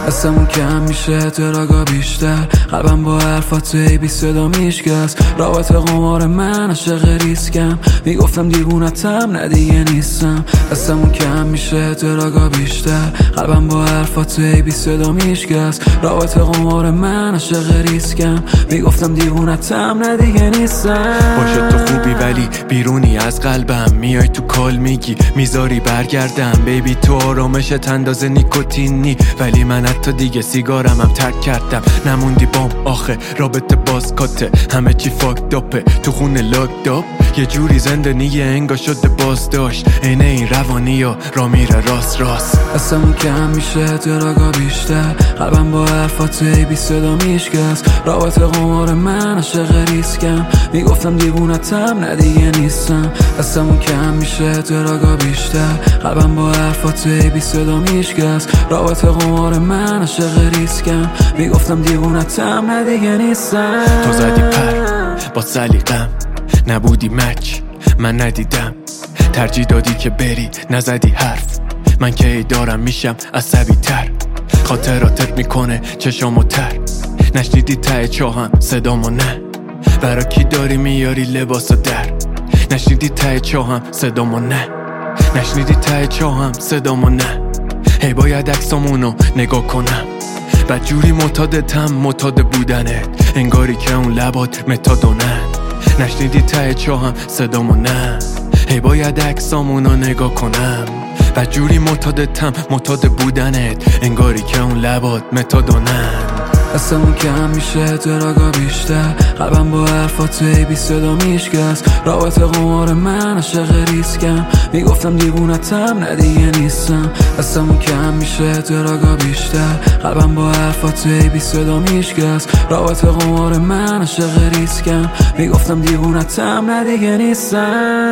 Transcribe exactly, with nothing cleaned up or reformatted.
حسمون کم میشه دراگا بیشتر، قلبم با حرفات ای بی صدا میشکست. رابطه قمار من عاشق ریسکم، میگفتم دیوونتم نه دیگه نیستم. حسمون کم میشه دراگا بیشتر، قلبم با حرفات ای بی صدا میشکست. رابطه قمار من عاشق ریسکم، میگفتم دیوونتم نه دیگه نیستم. باشه تو خوبی ولی بیرونی از قلبم، میای تو کال میگی میذاری برگردم. بیبی تو آرامشت اندازه نیکوتینی، ولی من حتی دیگه سیگارم هم ترک کردم. نموندی بام آخه رابطه باز کاته، همه چی فاک داپه تو خونه لاک داپ. یه جوری زندنی انگا شده باز داشت، اینه این روانی یا را میره راست راست. حسمون کم میشه دراگا بیشتر، قلبم با حرفات ای بی صدا میشکست. رابطه قمار من عاشق ریسکم، میگفتم دیوونتم نه دیگه نیستم. حسمون کم میشه دراگا بیشتر، قلبم با حرفات ای بی صدا میشکست. رابطه قمار من عاشق ریسکم، میگفتم دیوونتم نه دیگه نیستم. تو زدی پر با سلیقم، نبودی مچ من ندیدم. ترجیح دادی که بری نزدی حرف، من که ای دارم میشم عصبی تر. خاطراتت میکنه چشامو تر، نشنیدی ته چاهم صدامو نه. برا کی داری میاری لباسو در، نشنیدی ته چاهم صدامو نه. نشنیدی ته چاهم صدامو نه. هی باید عکسامونو نگاه کنم، بدجوری معتادتم معتاد بودنت، انگاری که اون لبات متادونن. نشنیدی ته چاهم صدامو نه. هی باید عکسامونو نگاه کنم، بدجوری معتادتم معتاد بودنت، انگاری که اون لبات متادونن. حسمون کم میشه دراگا بیشتر، قلبم با حرفات ای بی صدا میشکست. رابطه قمار من عاشق ریسکم، میگفتم دیوونتم نه دیگه نیستم. حسمون کم میشه دراگا بیشتر، قلبم با حرفات ای بی صدا میشکست. رابطه قمار من عاشق ریسکم، میگفتم دیوونتم نه دیگه نیستم.